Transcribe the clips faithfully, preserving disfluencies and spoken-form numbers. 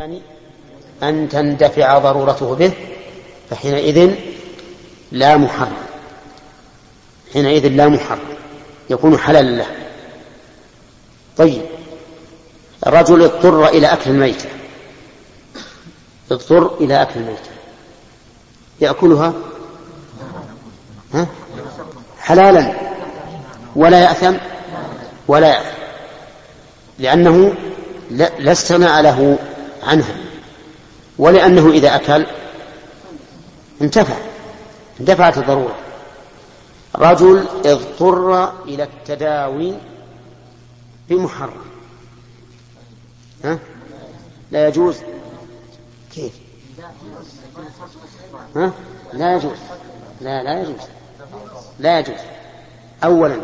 أن تندفع ضرورته به فحينئذ لا محرم، حينئذ لا محرم يكون حلال له. طيب، الرجل اضطر إلى أكل الميتة، اضطر إلى أكل الميتة، يأكلها ها؟ حلالا ولا يأثم ولا يأثم، لأنه لا استغناء له عنها، ولأنه إذا أكل انتفع اندفعت الضرورة. رجل اضطر إلى التداوي بمحرم، ها؟ لا يجوز. كيف؟ ها؟ لا يجوز، لا لا يجوز، لا يجوز. أولا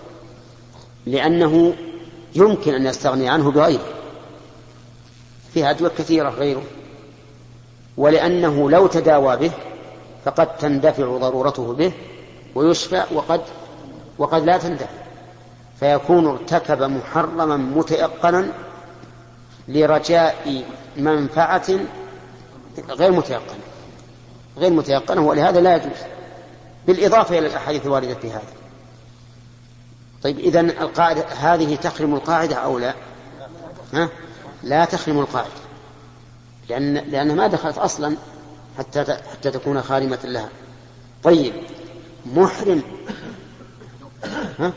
لأنه يمكن أن يستغني عنه بغيره، فيها أدوية كثيرة غيره، ولأنه لو تداوى به فقد تندفع ضرورته به ويشفى، وقد وقد لا تندفع، فيكون ارتكب محرما متيقنا لرجاء منفعة غير متيقنة غير متيقنة ولهذا لا يجوز، بالإضافة إلى الأحاديث الواردة في هذا. طيب، إذن القاعدة هذه تخرم القاعدة أو لا؟ ها؟ لا تخرم القاعدة، لأن لأنها ما دخلت أصلا حتى حتى تكون خارمة لها. طيب، محرم، ها؟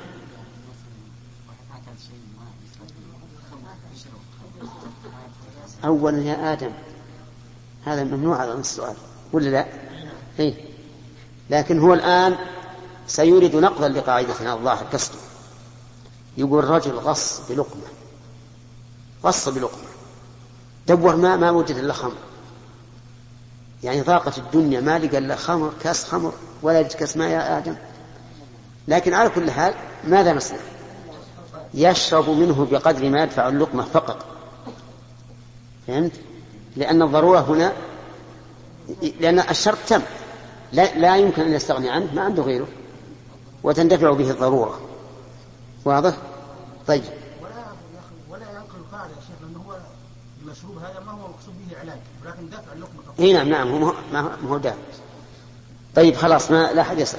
أولا يا آدم هذا ممنوع على السؤال ولا لا؟ إيه؟ لكن هو الآن سيريد نقضا لقاعدتنا الظاهر كسر. يقول الرجل غص بلقمة، غص بلقمة، دور ما ما وجد إلا خمر، يعني ضاقت الدنيا ما لقى إلا خمر، كاس خمر ولا يجد كاس ماء يا آدم. لكن على كل حال ماذا نصنع؟ يشرب منه بقدر ما يدفع اللقمة فقط، فهمت؟ لأن الضرورة هنا، لأن الشرط تم، لا, لا يمكن أن يستغني عنه، ما عنده غيره وتندفع به الضرورة. واضح؟ طيب، ولا ينقل القاعدة يا شيخ، لأنه هو المشروب هذا ما هو مقصود به علاج، ولكن دفع اللقمة فقط. اي نعم نعم، هو ما هو دافع. طيب خلاص، ما لا أحد يسأل.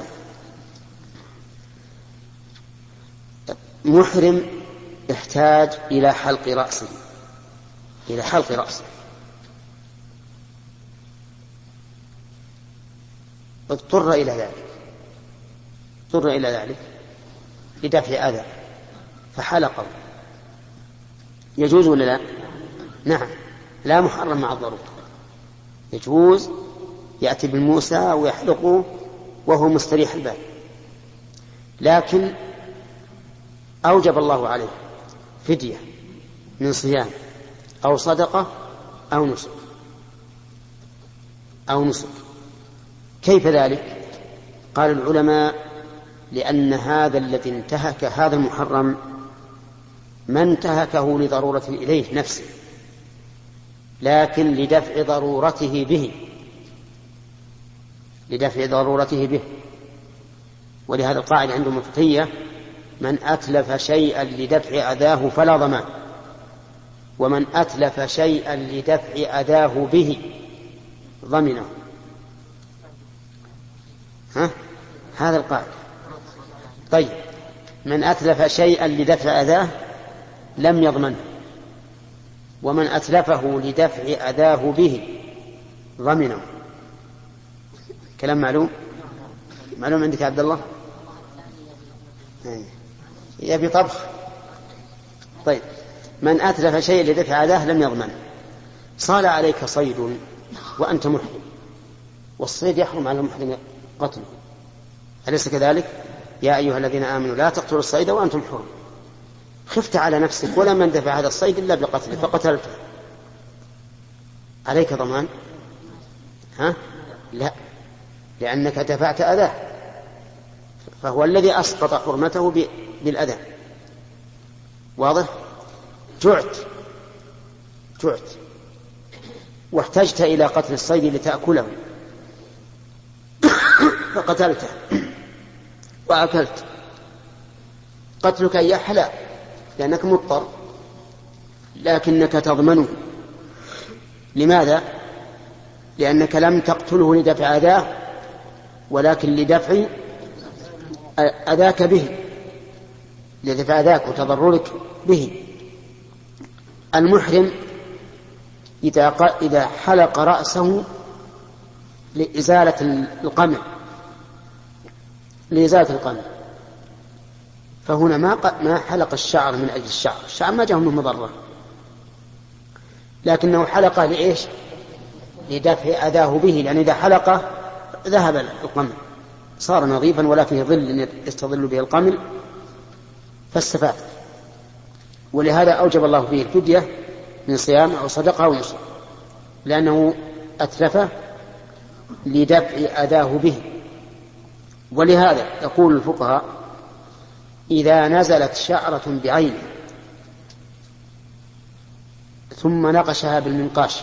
محرم يحتاج إلى حلق رأسه، إلى حلق رأسه، اضطر إلى ذلك، اضطر إلى ذلك لدفع أذى فحلقه، يجوز ولا لا؟ نعم، لا محرم مع الضرورة، يجوز، يأتي بالموسى ويحلقه وهو مستريح البال، لكن أوجب الله عليه فدية من صيام أو صدقة أو نسك أو نسك. كيف ذلك؟ قال العلماء لأن هذا الذي انتهك هذا المحرم ما انتهكه لضرورته إليه نفسه، لكن لدفع ضرورته به، لدفع ضرورته به. ولهذا القاعدة عند المفتية: من أتلف شيئا لدفع أذاه فلا ضمان، ومن أتلف شيئا لدفع أذاه به ضمنه. ها؟ هذا القاعدة. طيب، من أتلف شيئا لدفع أذاه لم يضمنه، ومن أتلفه لدفع أذاه به ضمنه. كلام معلوم؟ معلوم عندك يا عبد الله؟ يبي طبخ. طيب، من أتلف شيئا لدفع أذاه لم يضمنه. صال عليك صيد وأنت محرم، والصيد يحرم على المحرم قتله، أليس كذلك؟ يا أيها الذين آمنوا لا تقتلوا الصيد وأنتم حرم. خفت على نفسك ولم يندفع هذا الصيد إلا بقتله فقتلته، عليك ضمان؟ ها؟ لا، لأنك دفعت أذاه، فهو الذي أسقط حرمته بالأذى. واضح؟ جعت جعت واحتجت إلى قتل الصيد لتأكله فقتلته وأكلت، قتلك أي حلال لأنك مضطر، لكنك تضمنه لماذا؟ لأنك لم تقتله لدفع أذاه ولكن لدفع أذاك به، لدفع أذاك وتضررك به. المحرم إذا إذا حلق رأسه لإزالة القمع لإزالة القمع فهنا ما ما حلق الشعر من أجل الشعر، الشعر ما جاء منه مضرة، لكنه حلقه لإيش؟ لدفع أذاه به، لأن إذا حلقه ذهب القمل صار نظيفا ولا فيه ظل يستظل به القمل فاستفاد. ولهذا أوجب الله فيه الفدية من صيام أو صدقة أو نسك، لأنه أتلفه لدفع أذاه به. ولهذا يقول الفقهاء إذا نزلت شعرة بعينه ثم نقشها بالمنقاش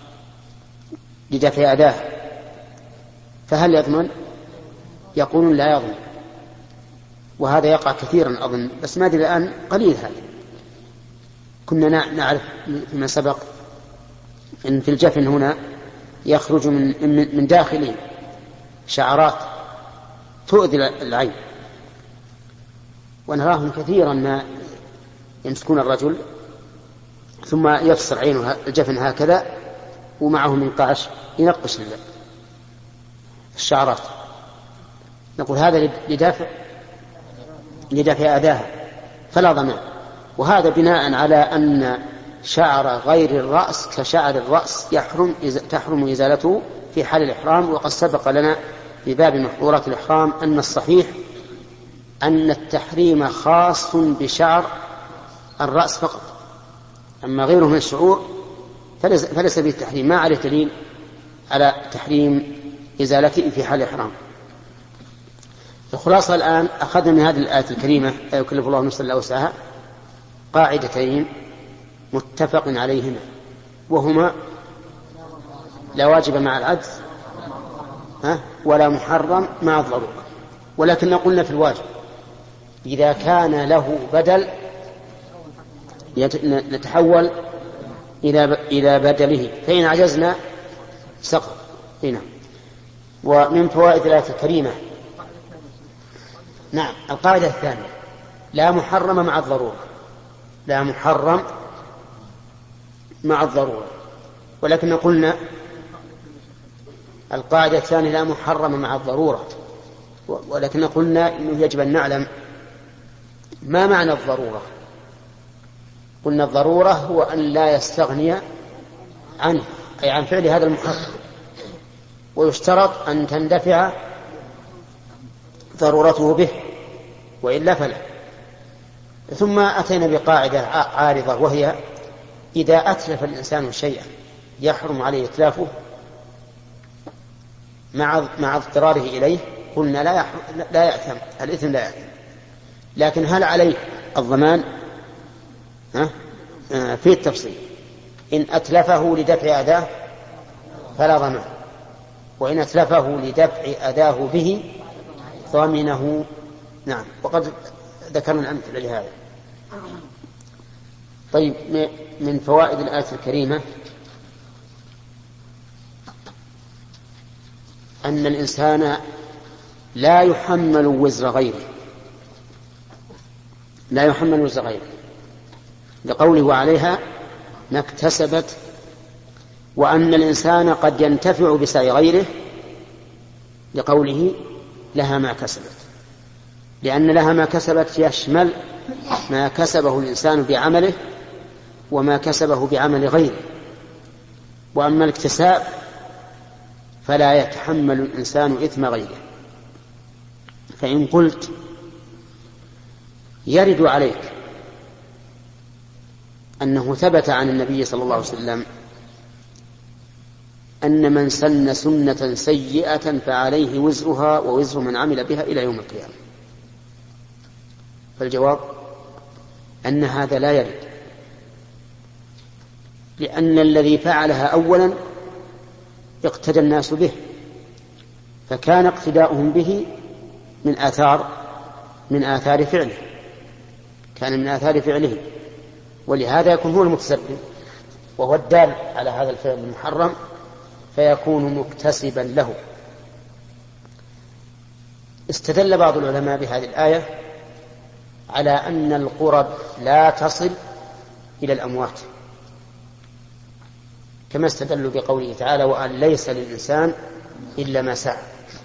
لدفع أذاه فهل يضمن؟ يقولون لا يضمن، وهذا يقع كثيرا أظن، بس ما أدري الآن قليل هذا. كنا نعرف فيما سبق أن في الجفن هنا يخرج من من داخله شعرات تؤذي العين، ونراهم كثيرا ما يمسكون الرجل ثم يفصل عينه الجفن هكذا ومعه منقاش ينقش الشعرات. نقول هذا لدافع لدافع أذاها فلا ضمان. وهذا بناء على أن شعر غير الرأس كشعر الرأس يحرم تحرم إزالته في حال الإحرام. وقد سبق لنا في باب محظورات الإحرام أن الصحيح أن التحريم خاص بشعر الرأس فقط، أما غيره من الشعور فليس به التحريم، ما عليه دليل على تحريم إزالته في حال الإحرام. الخلاصة الآن أخذنا من هذه الآية الكريمة لا يكلف الله نفسا إلا وسعها قاعدتين متفق عليهما، وهما لا واجب مع العجز ولا محرم مع الضرورة. ولكن قلنا في الواجب إذا كان له بدل نتحول إلى بدله، فإن عجزنا سقط. هنا ومن فوائد الآية الكريمة نعم القاعدة الثانية لا محرم مع الضرورة، لا محرم مع الضرورة. ولكن قلنا القاعدة الثانية لا محرم مع الضرورة، ولكن قلنا إنه يجب أن نعلم ما معنى الضرورة. قلنا الضرورة هو أن لا يستغني عنه أي عن فعل هذا المحرم، ويشترط أن تندفع ضرورته به وإلا فلا. ثم أتينا بقاعدة عارضة وهي إذا أتلف الإنسان شيئا يحرم عليه إتلافه مع مع اضطراره إليه قلنا لا لا يأثم، الإثم لا يأثم. لكن هل عليه الضمان؟ ها؟ في التفصيل إن أتلفه لدفع أذاه فلا ضمان، وإن أتلفه لدفع أذاه به ضمنه. نعم وقد ذكرنا الأمثلة لهذا. طيب من فوائد الآية الكريمة أن الإنسان لا يحمل وزر غيره، لا يحمل وزر غيره لقوله وعليها ما اكتسبت، وأن الإنسان قد ينتفع بسعي غيره لقوله لها ما كسبت، لأن لها ما كسبت يشمل ما كسبه الإنسان بعمله وما كسبه بعمل غيره. وأما الاكتساب فلا يتحمل الإنسان إثم غيره. فإن قلت يرد عليك أنه ثبت عن النبي صلى الله عليه وسلم أن من سن سنة سيئة فعليه وزرها ووزر من عمل بها إلى يوم القيامة، فالجواب أن هذا لا يرد، لأن الذي فعلها أولا اقتدى الناس به، فكان اقتداؤهم به من آثار من آثار فعله، كان من آثار فعله، ولهذا يكون هو المتسبب. وهو الدال على هذا الفعل المحرم فيكون مكتسبا له. استدل بعض العلماء بهذه الآية على أن القرب لا تصل إلى الأموات، كما استدلوا بقوله تعالى وأن ليس للإنسان إلا ما سعى.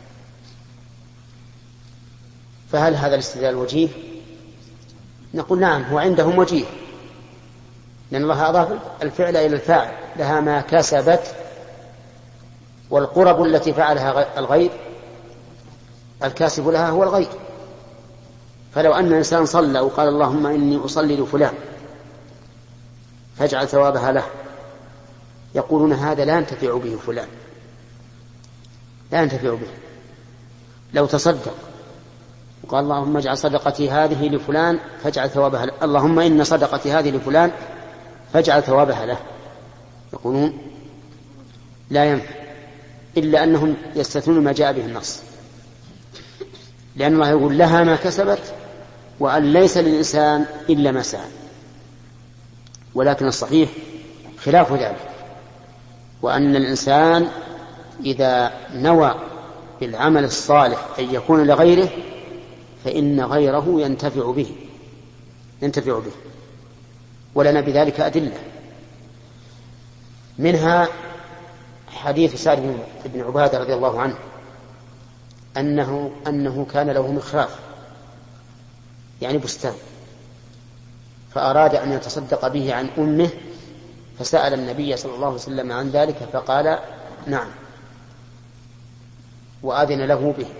فهل هذا الاستدلال وجيه؟ نقول نعم، هو عندهم وجيه، لأن الله أضاف الفعل إلى الفاعل، لها ما كسبت، والقرب التي فعلها الغير الكاسب لها هو الغير. فلو أن الإنسان صلى وقال اللهم إني أصلي لفلان فاجعل ثوابها له، يقولون هذا لا ينتفع به فلان، لا ينتفع به. لو تصدق وقال اللهم اجعل صدقتي هذه لفلان فاجعل ثوابها له، اللهم إن صدقتي هذه لفلان فاجعل ثوابها له، يقولون لا ينفع، إلا أنهم يستثنون ما جاء به النص، لأن الله يقول لها ما كسبت وأن ليس للإنسان إلا ما سعى. ولكن الصحيح خلاف ذلك، وأن الإنسان إذا نوى بالعمل الصالح أن يكون لغيره فإن غيره ينتفع به ينتفع به ولنا بذلك أدلة، منها حديث سعد بن عبادة رضي الله عنه أنه, أنه كان له مخراف يعني بستان، فأراد أن يتصدق به عن أمه، فسأل النبي صلى الله عليه وسلم عن ذلك فقال نعم وآذن له به.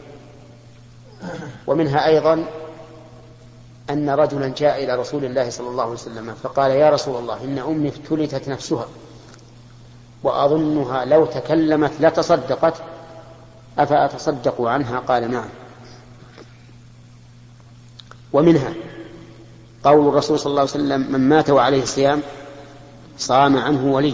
ومنها أيضا أن رجلا جاء إلى رسول الله صلى الله عليه وسلم فقال يا رسول الله إن أمي افتلتت نفسها وأظنها لو تكلمت لتصدقت أفأتصدق عنها؟ قال نعم. ومنها قول الرسول صلى الله عليه وسلم من مات وعليه صيام صام عنه ولي.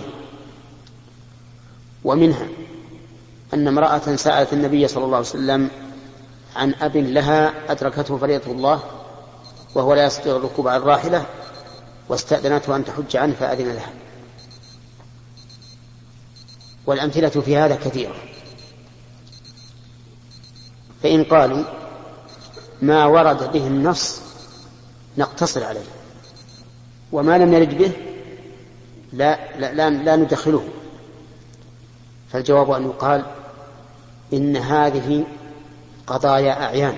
ومنها أن امرأة سألت النبي صلى الله عليه وسلم عن أب لها أدركته فريضة الله وهو لا يستطيع الركوب على الراحلة واستأذنته أن تحج عنه فأذن لها. والأمثلة في هذا كثيرة. فإن قالوا ما ورد به النص نقتصر عليه، وما لم يرد به لا, لا, لا, لا ندخله، فالجواب أن يقال إن هذه قضايا أعيان،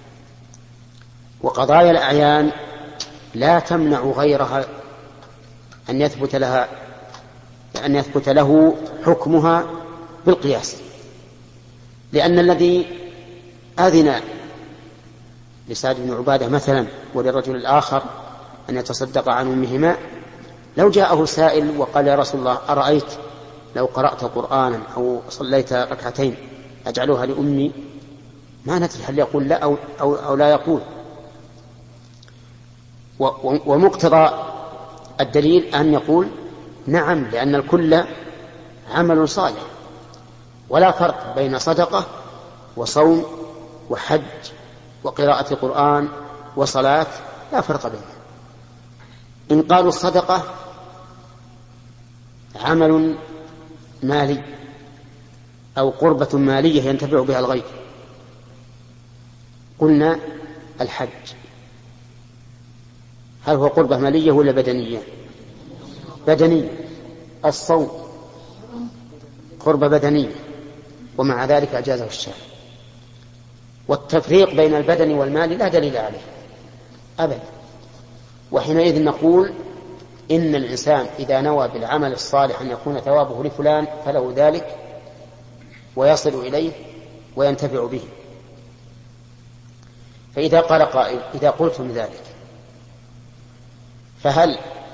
وقضايا الأعيان لا تمنع غيرها أن يثبت لها أن يثبت له حكمها بالقياس، لأن الذي أذن لسعد بن عبادة مثلا وللرجل الآخر أن يتصدق عن أمهما، لو جاءه سائل وقال يا رسول الله أرأيت لو قرأت قرآنا أو صليت ركعتين أجعلها لأمي، ما ندري هل يقول لا أو, أو, أو لا يقول. ومقتضى الدليل أن يقول نعم، لأن الكل عمل صالح، ولا فرق بين صدقة وصوم وحج وقراءة قرآن وصلاة، لا فرق بينها. إن قالوا الصدقة عمل مالي أو قربة مالية ينتفع بها الغير، قلنا الحج هل هو قربة مالية ولا بدنية؟ بدنية. الصوم قربة بدنية ومع ذلك أجازه الشارع. والتفريق بين البدن والمال لا دليل عليه أبدا. وحينئذ نقول إن الإنسان إذا نوى بالعمل الصالح أن يكون ثوابه لفلان فله ذلك ويصل إليه وينتفع به. فإذا قال قائل إذا قلتم ذلك فهل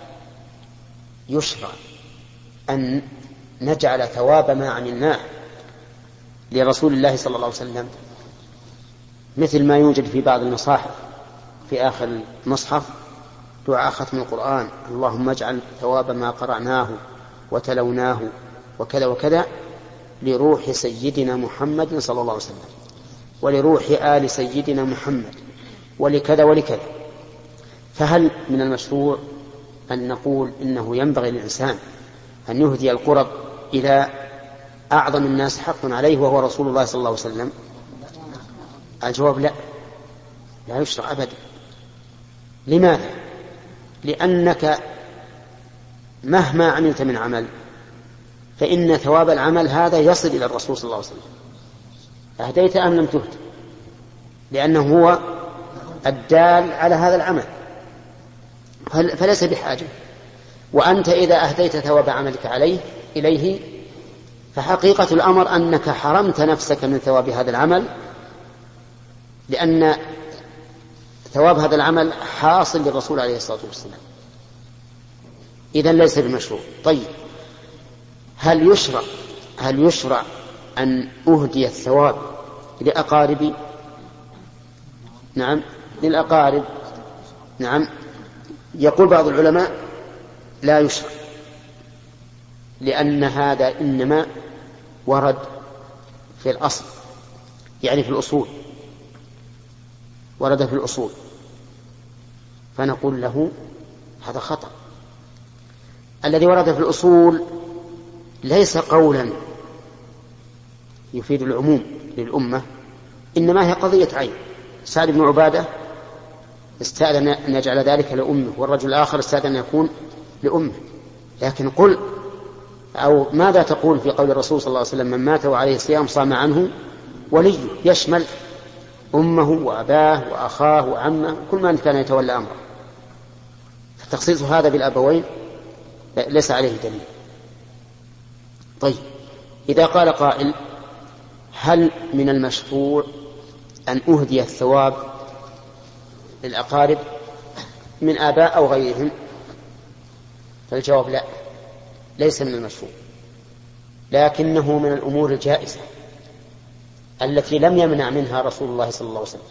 يشرع أن نجعل ثواب ما عملناه لرسول الله صلى الله عليه وسلم مثل ما يوجد في بعض المصاحف في آخر المصحف دعاء ختم القرآن اللهم اجعل ثواب ما قرأناه وتلوناه وكذا وكذا لروح سيدنا محمد صلى الله عليه وسلم ولروح آل سيدنا محمد ولكذا ولكذا؟ فهل من المشروع أن نقول إنه ينبغي للإنسان أن يهدي القرب إلى أعظم الناس حق عليه وهو رسول الله صلى الله عليه وسلم؟ الجواب لا، لا يشرع أبدا. لماذا؟ لأنك مهما عملت من عمل فإن ثواب العمل هذا يصل إلى الرسول صلى الله عليه وسلم، أهديت أم لم تهد، لأنه هو الدال على هذا العمل، فليس بحاجة. وأنت إذا أهديت ثواب عملك عليه إليه فحقيقة الأمر أنك حرمت نفسك من ثواب هذا العمل، لأن ثواب هذا العمل حاصل للرسول عليه الصلاة والسلام، إذن ليس بمشروع. طيب، هل يشرع هل يشرع أن أهدي الثواب لأقاربي؟ نعم، للأقارب. نعم، يقول بعض العلماء لا يشرع، لأن هذا إنما ورد في الأصل، يعني في الأصول، ورد في الأصول، فنقول له هذا خطأ. الذي ورد في الأصول ليس قولا يفيد العموم للأمة، إنما هي قضية عين. سعد بن عبادة استأذن أن يجعل ذلك لأمه، والرجل الآخر استأذن أن يكون لأمه. لكن قل أو ماذا تقول في قول الرسول صلى الله عليه وسلم: من مات وعليه صيام صام عنه وليه، يشمل أمه وأباه وأخاه وعمه، كل من كان يتولى أمره. فتخصيص هذا بالأبوين ليس عليه دليل. طيب، إذا قال قائل: هل من المشروع أن أهدي الثواب للأقارب من آباء أو غيرهم؟ فالجواب لا، ليس من المشروع، لكنه من الأمور الجائزة التي لم يمنع منها رسول الله صلى الله عليه وسلم.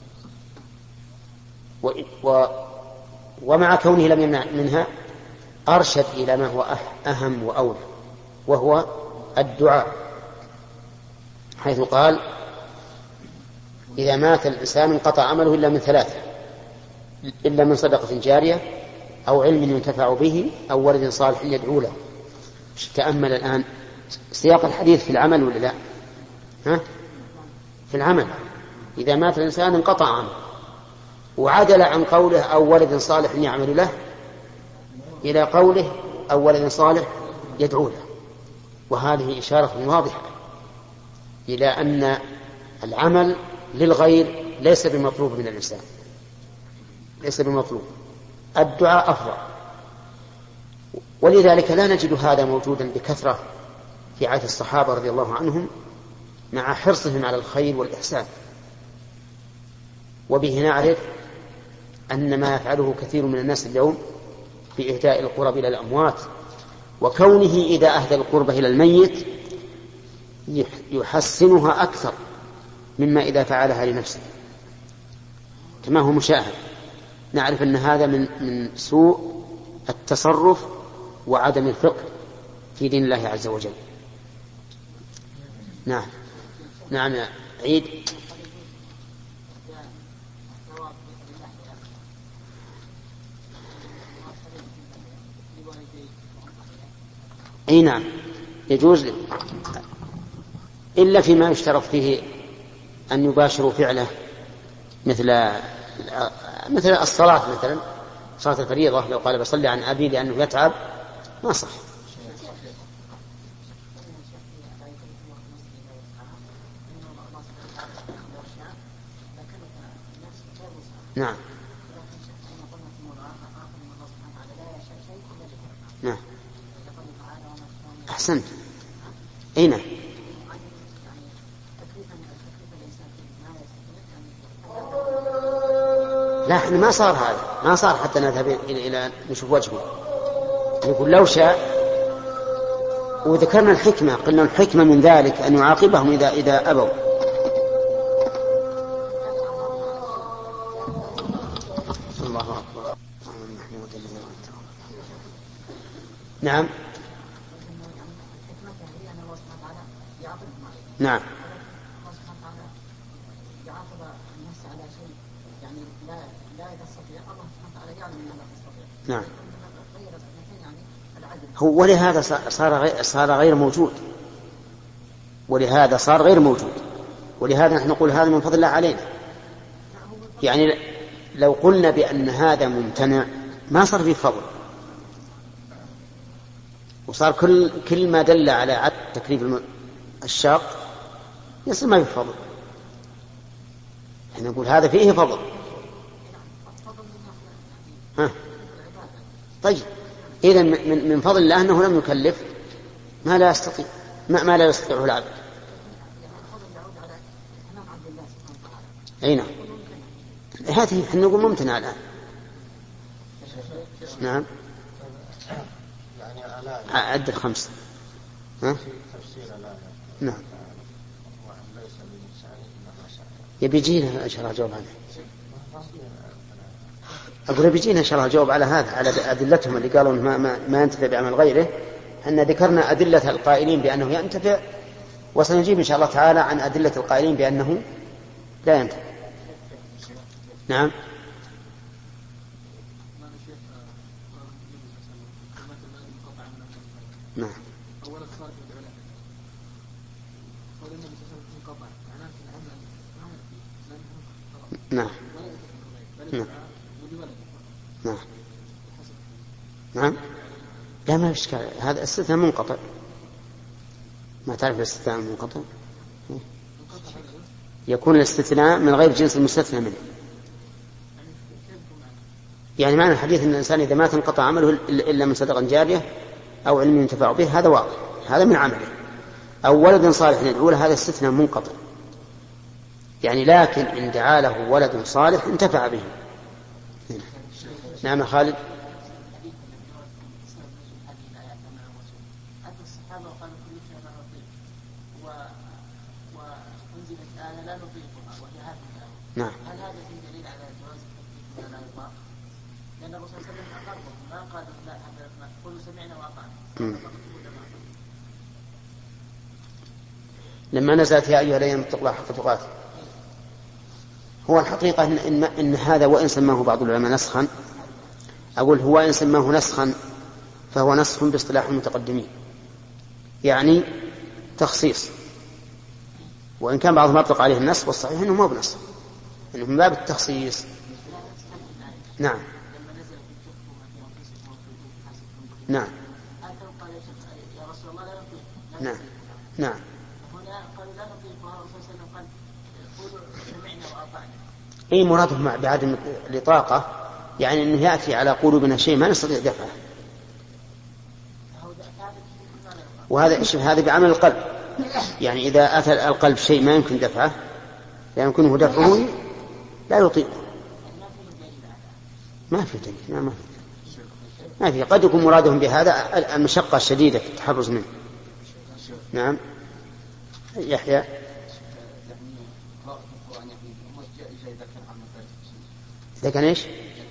و... و... ومع كونه لم يمنع منها أرشد إلى ما هو أهم وأولى، وهو الدعاء، حيث قال: إذا مات الإنسان انقطع عمله إلا من ثلاثة، إلا من صدقة جارية أو علم ينتفع به أو ولد صالح يدعو له. تأمل الآن سياق الحديث في العمل ولا لا؟ ها؟ في العمل. إذا مات الإنسان انقطع عنه، وعدل عن قوله أو ولد صالح يعمل له إلى قوله أو ولد صالح يدعو له. وهذه إشارة واضحة إلى أن العمل للغير ليس بمطلوب من الإنسان، ليس بمطلوب، الدعاء أفضل. ولذلك لا نجد هذا موجودا بكثرة في عهد الصحابة رضي الله عنهم، مع حرصهم على الخير والإحسان. وبه نعرف أن ما يفعله كثير من الناس اليوم في إهداء القرب إلى الأموات، وكونه إذا أهدى القرب إلى الميت يحسنها أكثر مما إذا فعلها لنفسه، كما هو مشاهد. نعرف أن هذا من من سوء التصرف وعدم الفقه في دين الله عز وجل. نعم نعم يا عيد. أي نعم، يجوز، إلا فيما يشترط فيه أن يباشروا فعله، مثل مثل الصلاة، مثلا صلاة الفريضة، لو قال بصلي عن أبي لأنه يتعب ما صح. نعم نعم أحسنت. أين لا، احنا ما صار هذا، ما صار حتى نذهب إلى إلى نشوف وجهه. يقول لو شاء، وذكرنا الحكمة، قلنا الحكمة من ذلك أن يعاقبهم إذا إذا أبوا. الله أكبر. نعم نعم نعم هو ولهذا صار غير, صار غير موجود، ولهذا صار غير موجود، ولهذا نحن نقول هذا من فضل الله علينا. يعني لو قلنا بأن هذا ممتنع ما صار فيه فضل، وصار كل كل ما دل على عدم تكليف الشاق يصير ما فيه فضل. احنا نقول هذا فيه فضل. ها. طيب إذا من من فضل الله أنه لم يكلف ما لا يستطيع ما, ما لا يستطيعه العبد. أي نعم، هذه احنا نقول ممتنع الآن. نعم. عد الخمس. ها؟ نعم. يبي يجينا إن شاء الله جواب عنه. أقول بيجينا إن شاء الله جواب على هذا، على أدلتهم اللي قالوا ما, ما, ما ينتفع بعمل غيره. أن ذكرنا أدلة القائلين بأنه ينتفع، وسنجيب إن شاء الله تعالى عن أدلة القائلين بأنه لا ينتفع. نعم. نعم. نعم. نعم. نعم. نعم. لا ما في إشكال، هذا استثناء منقطع. ما تعرف الاستثناء المنقطع؟ يكون الاستثناء من غير جنس المستثنى منه. يعني معنى الحديث أن الإنسان إذا مات انقطع عمله إلا من صدقة جارية أو علم ينتفع به، هذا واضح، هذا من عمله. أو ولد صالح يدعو له، هذا استثناء منقطع. يعني لكن إن دعا له ولد صالح انتفع به. نعم خالد. نعم. هل هذا في دليل على جواز التكليف ولا إطلاق؟ لأن الرسول صلى الله عليه وسلم أقرهم ما قال لا هذا قولوا سمعنا وأطعنا. لما نزلت يا أيها الذين اتقوا الله حق تقاته، هو الحقيقة إن, إن, إن هذا وإن سماه بعض العلماء نسخا، أقول هو إن سماه نسخا فهو نسخ باصطلاح المتقدمين، يعني تخصيص. وإن كان بعضهم أطلق عليه النسخ، والصحيح أنه ما بنسخ، إنه من باب التخصيص. نعم. نعم. نعم. نعم. أي مراده مع بعدم الإطاقة، يعني أنه يأتي على قلوبنا شيء ما نستطيع دفعه. وهذا هذا بعمل القلب، يعني إذا أتى القلب شيء ما يمكن دفعه لا يمكنه دفعه لا يطيق. ما في دليل. ما ما في ما في قد يكون مرادهم بهذا المشقة الشديدة في التحرز منه. نعم. يحيى. إذا كان إيش؟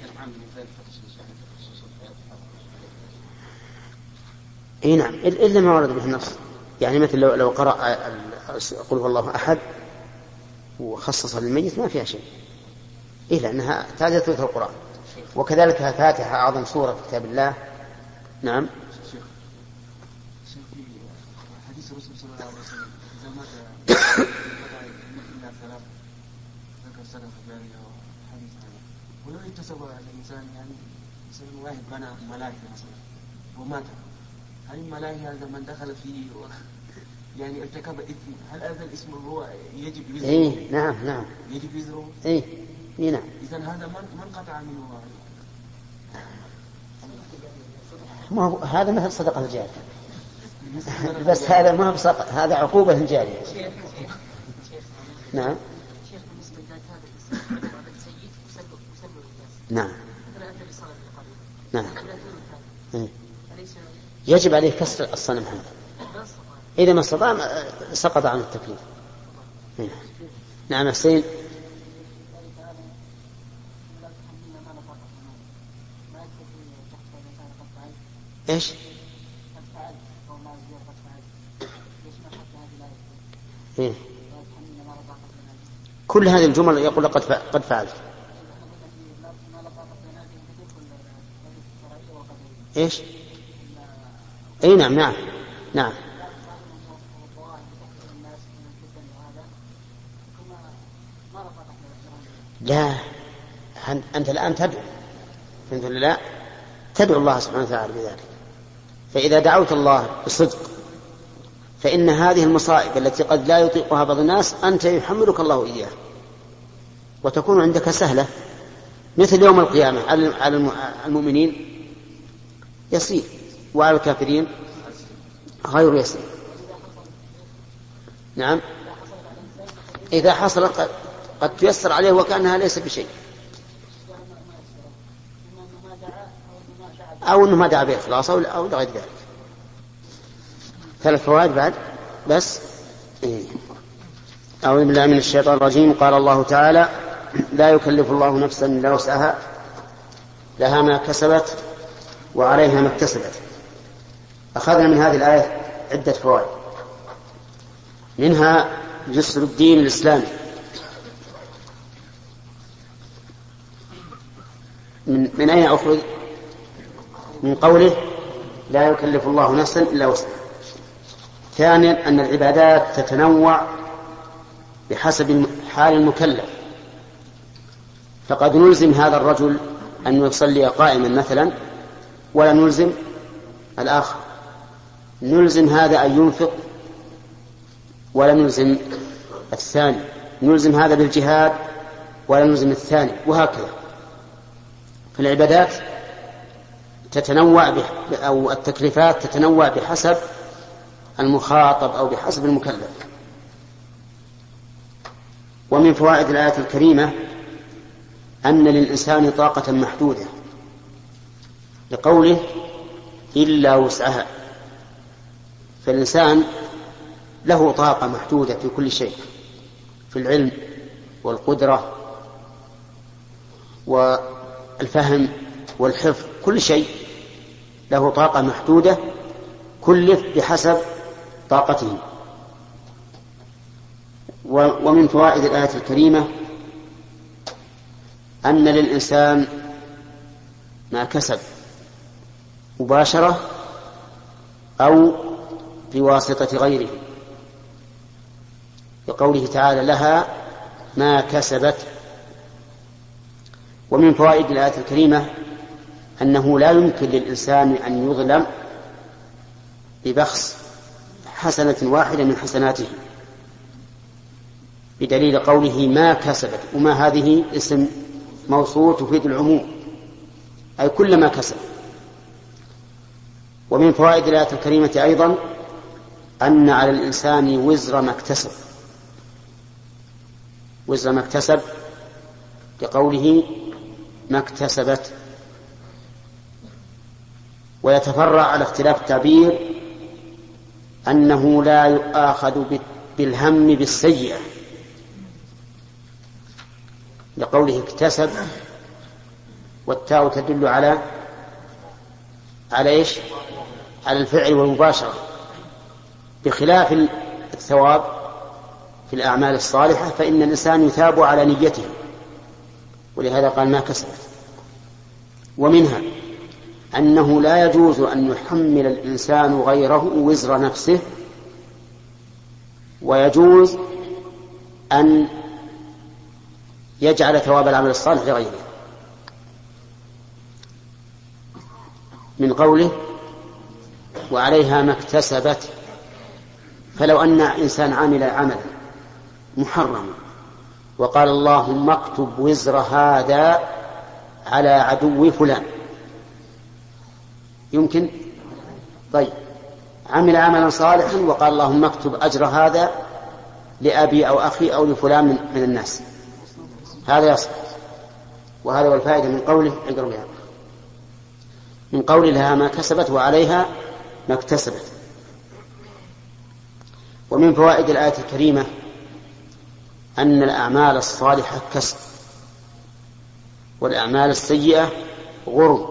إيه نعم، إلا ما ورد به النص. يعني مثل لو, لو قرأ قل هو الله أحد وخصص للميت ما فيها شيء، إيه لأنها تعدد ثلث القرآن. وكذلك فاتحة أعظم سورة في كتاب الله. نعم. حديث الرسول صلى الله عليه وسلم إذا مات إلا ثلاث ذكر صدقة جارية وحديث هذا. ولو اكتسب الإنسان يعني مثلا واحد بنى ملاهي مثلا ومات، هل الملاهي هذا من دخل فيه و... يعني ارتكب إثم، هل هذا الاسم هو يجب وزره؟ إيه نعم نعم يجب وزره. إيه إيه نعم. إذن هذا من من قطع منه؟ ما هو هذا مثل صدقة الجارية، بس هذا ما هو صدقة، هذا عقوبة جارية. نعم. نعم. نعم. إيه. يجب عليه كسر الصنم هذا إذا ما استطاع، سقط عن التكليف. نعم حسين. إيش؟ إيه؟ كل هذه الجمل يقول قد قد فعلت. إيش؟ أي نعم نعم نعم. لا أنت الآن تدعو، فهمت ولا لا؟ تدعو الله سبحانه وتعالى بذلك. فإذا دعوت الله بصدق فإن هذه المصائب التي قد لا يطيقها بعض الناس أنت يحملك الله إياها وتكون عندك سهلة، مثل يوم القيامة على المؤمنين يسير وعلى الكافرين غير يسير. نعم إذا حصل قد تيسر عليه وكأنها ليس بشيء، أو أنه ما دعا بإخلاص أو لغير ذلك. ثلاث فوائد بعد بس. أعوذ بالله من الشيطان الرجيم. قال الله تعالى: لا يكلف الله نفسا إلا وسعها لها ما كسبت وعليها ما اكتسبت. أخذنا من هذه الآية عدة فوائد، منها جسر الدين الإسلامي. من, من أين أخرج؟ من قوله: لا يكلف الله نفسا إلا وسعها. ثانيا أن العبادات تتنوع بحسب حال المكلف، فقد نلزم هذا الرجل أن يصلي قائما مثلا ولا نلزم الآخر، نلزم هذا أن ينفق ولا نلزم الثاني، نلزم هذا بالجهاد ولا نلزم الثاني، وهكذا. فالعبادات تتنوع أو التكليفات تتنوع بحسب المخاطب أو بحسب المكلف. ومن فوائد الآية الكريمة أن للإنسان طاقة محدودة، لقوله: إلا وسعها. فالإنسان له طاقة محدودة في كل شيء، في العلم والقدرة والفهم والحفظ، كل شيء له طاقة محدودة كلف بحسب طاقته. ومن فوائد الآية الكريمة أن للإنسان ما كسب مباشرة أو بواسطة غيره، بقوله تعالى: لها ما كسبت. ومن فوائد الآية الكريمة أنه لا يمكن للإنسان أن يظلم ببخس حسنة واحدة من حسناته، بدليل قوله: ما كسبت. وما هذه اسم موصول تفيد العموم، أي كل ما كسب. ومن فوائد الآية الكريمة أيضا أن على الإنسان وزر ما اكتسب، وزر ما اكتسب لقوله: ما اكتسبت. ويتفرع على اختلاف التعبير أنه لا يؤاخذ بالهم بالسيئة، لقوله: اكتسب، والتاء تدل على على إيش؟ على الفعل والمباشرة، بخلاف الثواب في الأعمال الصالحة فإن الإنسان يثاب على نيته، ولهذا قال: ما كسبت. ومنها أنه لا يجوز أن يحمل الإنسان غيره وزر نفسه، ويجوز أن يجعل ثواب العمل الصالح لغيره، من قوله: وعليها ما اكتسبت. فلو أن إنسان عمل عملا محرما وقال: اللهم اكتب وزر هذا على عدو فلان، يمكن؟ طيب، عمل عملا صالحا وقال: اللهم اكتب أجر هذا لأبي أو أخي أو لفلان من, من الناس، هذا يصح. وهذا هو الفائدة من قوله: اقرأ من قول لها ما كسبت وعليها ما اكتسبت. ومن فوائد الآية الكريمة أن الأعمال الصالحة كسب، والأعمال السيئة غرم،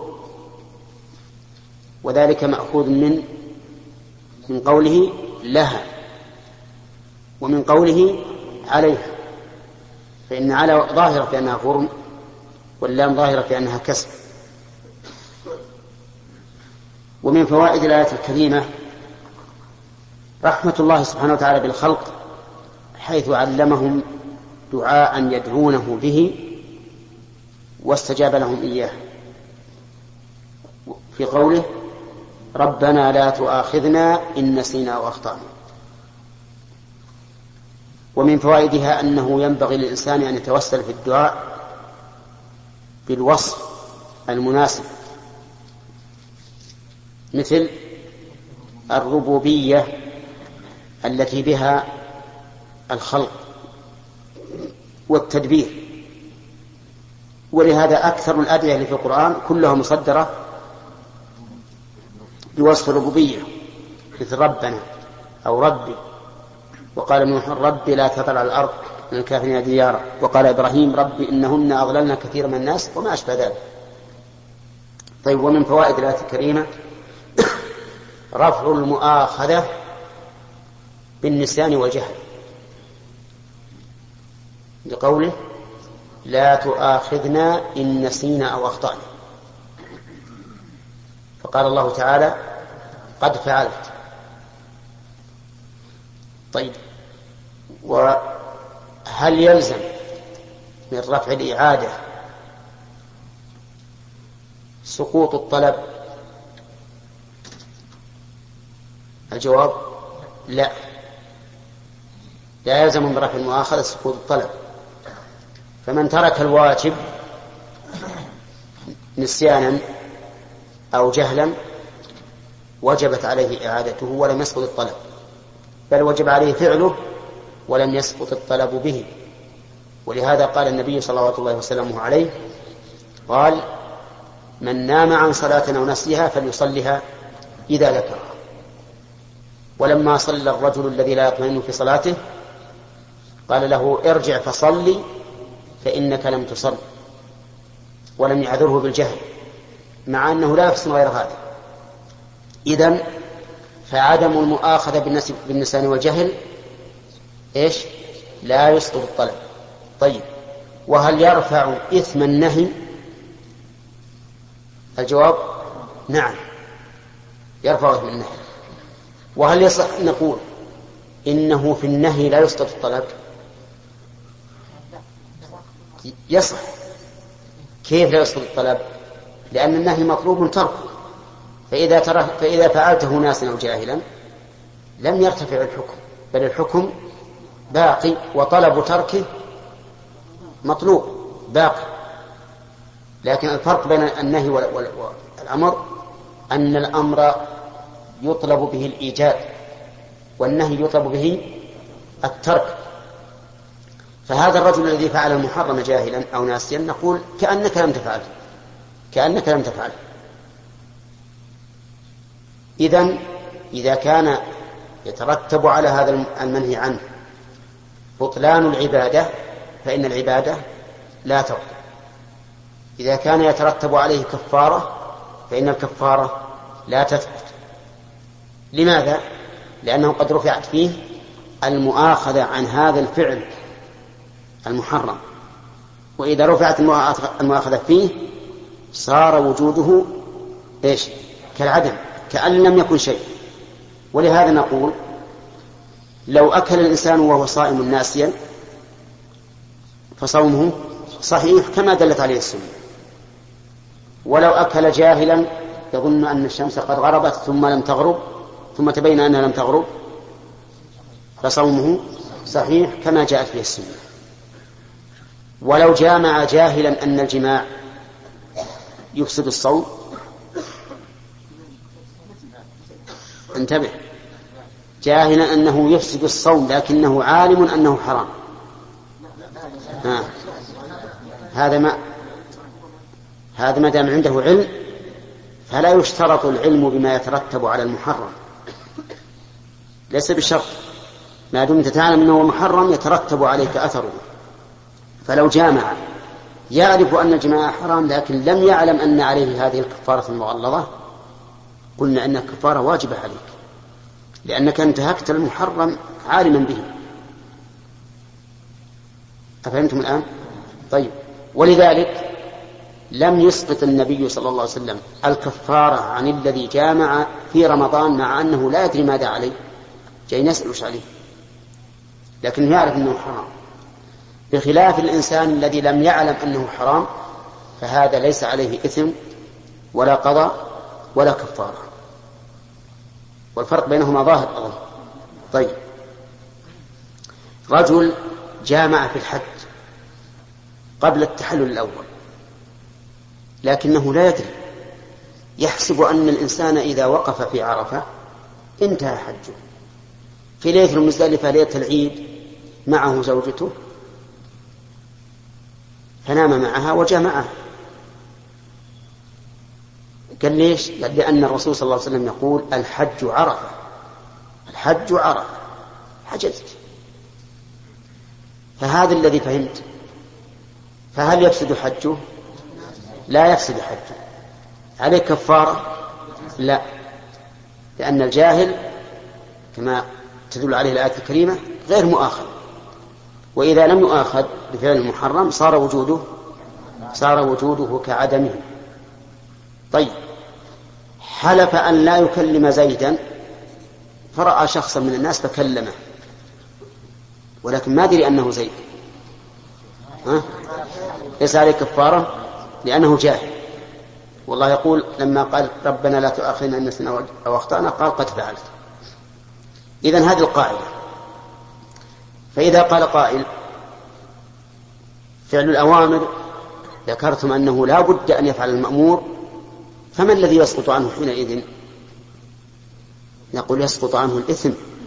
وذلك مأخوذ من من قوله: لها، ومن قوله: عليها، فإن على ظاهرة في أنها غرم، واللام ظاهرة في أنها كسب. ومن فوائد الآية الكريمة رحمة الله سبحانه وتعالى بالخلق، حيث علمهم دعاء يدعونه به واستجاب لهم إياه في قوله ربنا لا تؤاخذنا إن نسينا وأخطأنا. ومن فوائدها أنه ينبغي للإنسان أن يتوسل في الدعاء بالوصف المناسب، مثل الربوبية التي بها الخلق والتدبير. ولهذا أكثر الأدعية اللي في القرآن كلها مصدرة بوصف الربوبية، مثل ربنا أو ربي. وقال نوح ربي لا تذر على الأرض من الكافرين ديارا. وقال إبراهيم ربي إنهن أضللن كثيرا من الناس وما أشبه ذلك. طيب، ومن فوائد الآية الكريمة رفع المؤاخذة بالنسيان والجهل، لقوله لا تؤاخذنا إن نسينا أو أخطأنا. فقال الله تعالى قد فعلت. طيب، وهل يلزم من رفع الإعادة سقوط الطلب؟ الجواب لا، لا يلزم من رفع المؤاخذة سقوط الطلب. فمن ترك الواجب نسيانا أو جهلا وجبت عليه إعادته ولم يسقط الطلب، بل وجب عليه فعله ولم يسقط الطلب به. ولهذا قال النبي صلى الله عليه وسلم عليه قال من نام عن صلاة أو نسيها فليصلها إذا ذكرها. ولما صلى الرجل الذي لا يطمئن في صلاته قال له ارجع فصلي فإنك لم تصل، ولم يعذره بالجهل، مع أنه لا يحسن غير هذا. إذن فعدم المؤاخذة بالنسيان والجهل إيش؟ لا يسقط الطلب. طيب، وهل يرفع إثم النهي؟ الجواب نعم، يرفع إثم النهي. وهل يصح أن نقول إنه في النهي لا يسقط الطلب؟ يصح. كيف لا يسقط الطلب؟ لأن النهي مطلوب تركه، فإذا, فإذا فعلته ناسا أو جاهلا لم يرتفع الحكم، بل الحكم باقي وطلب تركه مطلوب باقي. لكن الفرق بين النهي والأمر أن الأمر يطلب به الإيجاد والنهي يطلب به الترك. فهذا الرجل الذي فعل المحرم جاهلا أو ناسيا نقول كأنك لم تفعل كأنك لم تفعل. إذن إذا كان يترتب على هذا المنهي عنه بطلان العبادة فإن العبادة لا تبطل. إذا كان يترتب عليه كفارة فإن الكفارة لا تثبت. لماذا؟ لأنه قد رفعت فيه المؤاخذة عن هذا الفعل المحرم، وإذا رفعت المؤاخذة فيه صار وجوده إيش؟ كالعدم، كأن لم يكن شيء. ولهذا نقول لو أكل الإنسان وهو صائم ناسيا فصومه صحيح كما دلت عليه السنة، ولو أكل جاهلا يظن أن الشمس قد غربت ثم لم تغرب ثم تبين أنها لم تغرب فصومه صحيح كما جاءت به السنة. ولو جامع جاهلا أن الجماع يفسد الصوم، انتبه، جاهلا أنه يفسد الصوم لكنه عالم أنه حرام، ها. هذا ما هذا ما دام عنده علم فلا يشترط العلم بما يترتب على المحرم، ليس بشرط، ما دمت تعلم أنه محرم يترتب عليك أثره. فلو جامع يعرف أن الجماع حرام لكن لم يعلم أن عليه هذه الكفارة المغلظة، قلنا أن الكفارة واجبة عليك لأنك انتهكت المحرم عالما به. أفهمتم الآن؟ طيب، ولذلك لم يسقط النبي صلى الله عليه وسلم الكفارة عن الذي جامع في رمضان مع أنه لا يدري ماذا عليه، جاي نسأل وش عليه، لكن يعرف أنه حرام، بخلاف الإنسان الذي لم يعلم أنه حرام، فهذا ليس عليه إثم ولا قضاء ولا كفارة، والفرق بينهما ظاهر أظن. طيب، رجل جامع في الحج قبل التحلل الأول لكنه لا يدري، يحسب أن الإنسان إذا وقف في عرفة انتهى حجه، في ليلة المزدلفة ليلة العيد معه زوجته فنام معها وجامعها. قال ليش؟ قال لأن الرسول صلى الله عليه وسلم يقول الحج عرفة، الحج عرفة، حجزت. فهذا الذي فهمت. فهل يفسد حجه؟ لا يفسد حجه. عليه كفارة؟ لا، لأن الجاهل كما تدل عليه الآية الكريمة غير مؤاخذ، وإذا لم يؤاخذ بفعل المحرم صار وجوده صار وجوده كعدمه. طيب، حلف أن لا يكلم زيدا فرأى شخصا من الناس فكلمه ولكن ما دري أنه زيد، ها؟ ليس عليه كفارة لأنه جاهل. والله يقول لما قال ربنا لا تؤاخذنا إن نسينا أو أخطأنا قال قد فعلت. إذن هذه القاعدة. فإذا قال قائل فعل الأوامر ذكرتم أنه لا بد أن يفعل المأمور، فما الذي يسقط عنه حينئذ؟ نقول يسقط عنه الإثم،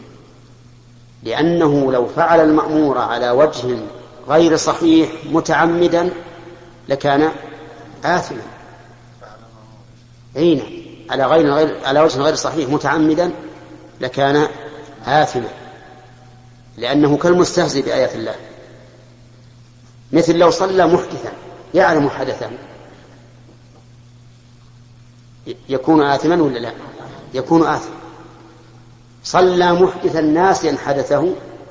لأنه لو فعل المأمور على وجه غير صحيح متعمدا لكان آثما. عينا على غير غير على وجه غير صحيح متعمدا لكان آثما، لأنه كالمستهزئ بآيات الله. مثل لو صلى محدثا يعلم حدثا يكون آثما ولا لا؟ يكون آثما. صلى محدثا ناسيا حدثه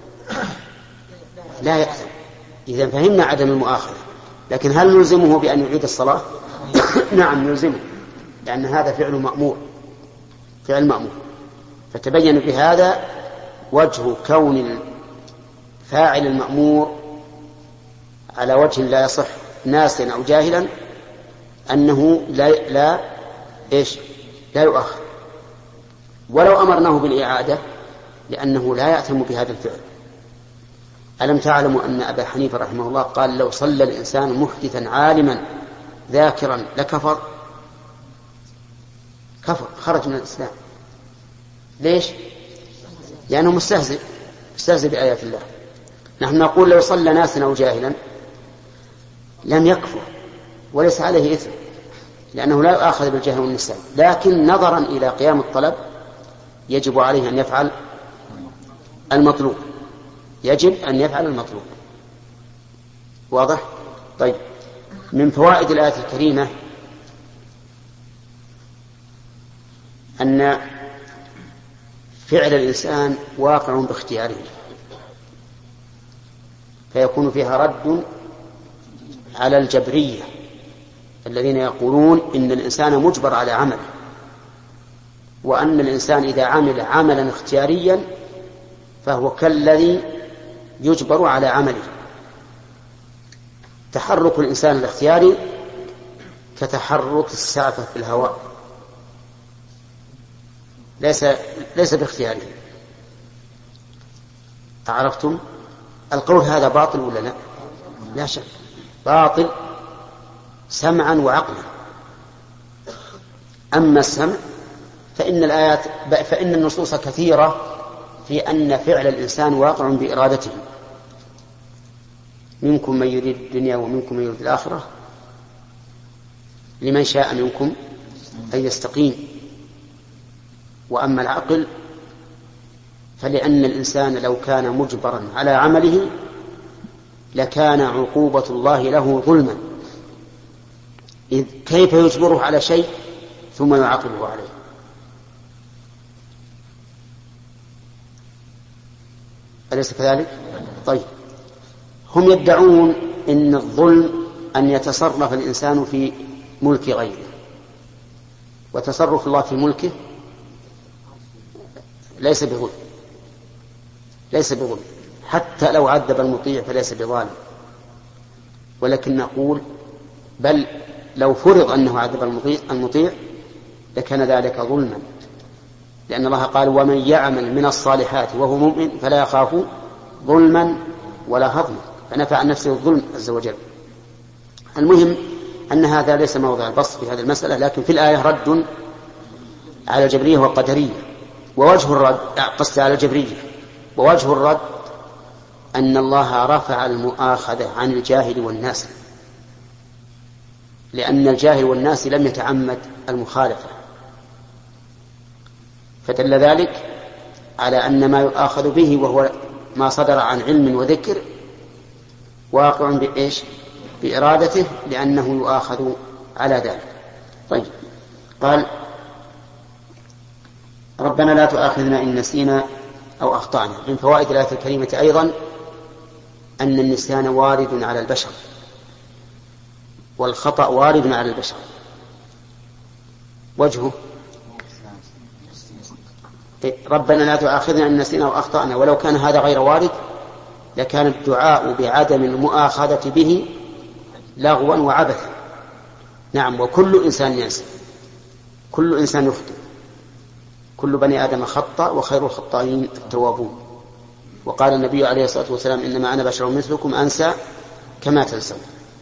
لا يأثم. إذا فهمنا عدم المؤاخذة، لكن هل نلزمه بأن يعيد الصلاة؟ نعم نلزمه، لأن هذا فعل مأمور، فعل مأمور. فتبين بهذا وجه كون فاعل المأمور على وجه لا يصح ناسيا أو جاهلا أنه لا لا إيش لا يؤخر، ولو أمرناه بالإعادة لأنه لا يأثم بهذا الفعل. ألم تعلموا أن أبا حنيفة رحمه الله قال لو صلى الإنسان محدثا عالما ذاكرا لكفر؟ كفر، خرج من الإسلام. ليش؟ لأنه مستهزئ مستهزئ بآيات الله. نحن نقول لو صلى ناسا أو جاهلا لم يكفر وليس عليه إثم، لأنه لا يؤاخذ بالجهل والنسيان، لكن نظرا إلى قيام الطلب يجب عليه أن يفعل المطلوب، يجب أن يفعل المطلوب. واضح؟ طيب، من فوائد الآية الكريمة أن فعل الإنسان واقع باختياره، فيكون فيها رد على الجبرية الذين يقولون إن الإنسان مجبر على عمل، وأن الإنسان إذا عمل عملا اختياريا فهو كالذي يجبر على عمله. تحرك الإنسان الاختياري كتحرك السعفة في الهواء، ليس ليس باختياره. عرفتم؟ القول هذا باطل ولا لا؟ لا شك باطل سمعا وعقلا. أما السمع فإن الآيات فإن النصوص كثيرة في أن فعل الإنسان واقع بإرادته. منكم من يريد الدنيا ومنكم من يريد الآخرة لمن شاء منكم أن يستقيم. وأما العقل فلأن الإنسان لو كان مجبرا على عمله لكان عقوبة الله له ظلما، إذ كيف يجبره على شيء ثم يعاقبه عليه؟ أليس كذلك؟ طيب، هم يدعون إن الظلم أن يتصرف الإنسان في ملك غيره، وتصرف الله في ملكه ليس بظلم، ليس بظلم، حتى لو عذب المطيع فليس بظالم. ولكن نقول بل لو فرض أنه عذب المطيع, المطيع لكان ذلك ظلما، لأن الله قال ومن يعمل من الصالحات وهو مؤمن فلا يخاف ظلما ولا هضما، فنفع عن نفسه الظلم عز وجل. المهم أن هذا ليس موضع البسط في هذه المسألة، لكن في الآية رد على الجبرية والقدرية. ووجه الرد قصد على الجبرية، ووجه الرد أن الله رفع المؤاخذة عن الجاهل والناس، لأن الجاهل والناس لم يتعمد المخالفة، فدل ذلك على أن ما يؤاخذ به وهو ما صدر عن علم وذكر واقع بإيش؟ بإرادته، لأنه يؤاخذ على ذلك. طيب، قال ربنا لا تؤاخذنا إن نسينا أو أخطأنا. من فوائد الآية الكريمة أيضا أن النسيان وارد على البشر، والخطأ وارد على البشر. وجهه ربنا لا تؤاخذنا إن نسينا أو أخطأنا، ولو كان هذا غير وارد لكان الدعاء بعدم المؤاخذة به لغوا وعبثا. نعم، وكل إنسان ينسى، كل إنسان يخطئ، كل بني آدم خطأ وخير الخطائين التوابون. وقال النبي عليه الصلاة والسلام إنما أنا بشر مثلكم أنسى كما تنسون.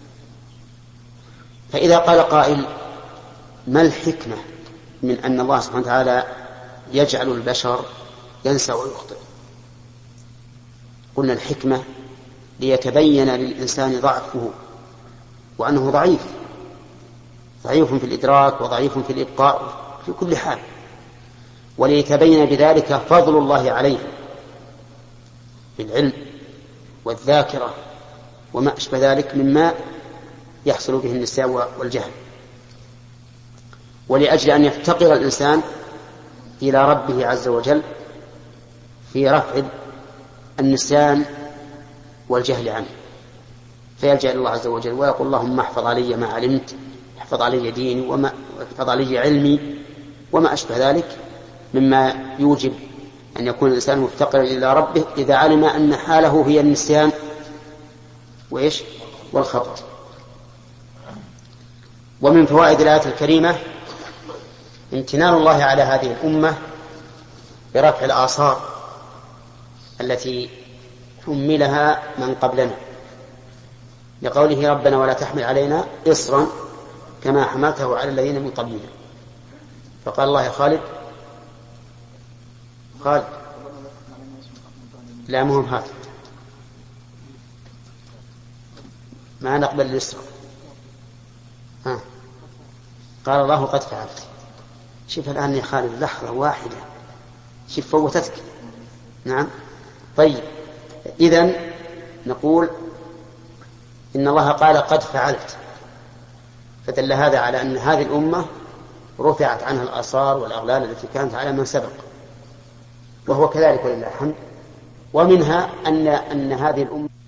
فإذا قال قائل ما الحكمة من أن الله سبحانه وتعالى يجعل البشر ينسى ويخطئ؟ قلنا الحكمة ليتبين للإنسان ضعفه وأنه ضعيف، ضعيف في الإدراك وضعيف في الإبقاء في كل حال، وليتبين بذلك فضل الله عليه بالعلم والذاكرة وما أشبه ذلك مما يحصل به النسيان والجهل، ولأجل أن يفتقر الإنسان إلى ربه عز وجل في رفع النسيان والجهل عنه، فيلجأ إلى الله عز وجل ويقول اللهم احفظ علي ما علمت، احفظ علي ديني وما احفظ علي علمي وما أشبه ذلك مما يوجب أن يكون الإنسان مفتقرا إلى ربه إذا علم أن حاله هي النسيان وإيش والخطأ. ومن فوائد الآية الكريمة امتنان الله على هذه الأمة برفع الآثار التي حملها من قبلنا، لقوله ربنا ولا تحمل علينا إصرا كما حملته على الذين من قبلنا. فقال الله يا خالد خالد لا مهم هذا ما نقبل الإصرا. ها قال الله قد فعلت. شوف الآن يا خالد لحظة واحدة، شوف فوتتك. نعم. طيب، إذن نقول إن الله قال قد فعلت، فدل هذا على أن هذه الأمة رفعت عنها الآثار والأغلال التي كانت على من سبق، وهو كذلك ولله الحمد. ومنها أن, أن هذه الأمة